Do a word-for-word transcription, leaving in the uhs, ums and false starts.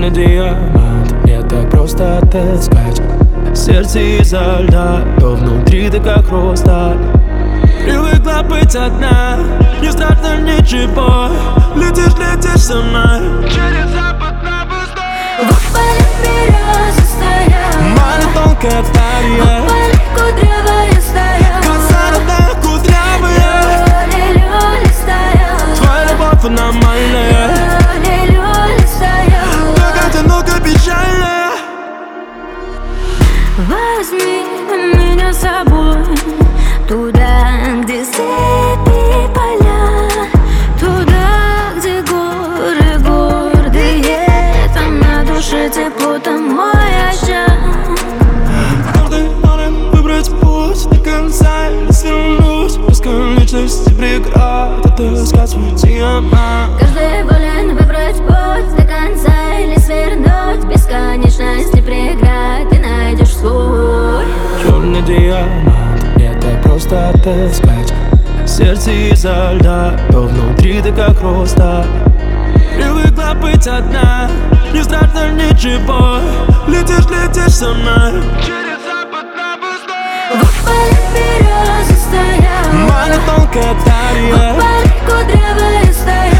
черный диамант, мне так просто отыскать сердце изо льда, то внутри ты как хрусталь. Привыкла быть одна, не страшно ничего. Летишь, летишь со мной через запад на восток. В поле березы стоят, Моя тонкая талия, в поле кудрявая стоят, глаза родная кудрявые. люли, люли стоят, Твоя любовь аномальная, люли, люли стоят. только одиноко печальная. Возьми меня с собой туда, где степи поля, туда, где горы гордые. Там на душе тепло, там мой очаг. Каждый момент выбрать путь до конца или свернуть бесконечности преград, отыскать свой диамант. Каждый волен выбрать путь до конца или свернуть бесконечности преград. Ты найдешь свой Черный диамант, мне так просто отыскать сердце изо льда, то внутри ты как хрусталь. Привыкла быть одна, не страшно ничего. Летишь, летишь со мной через запад на восток. в поле березы стоят, Моя тонкая талия, в поле кудрявая стоят.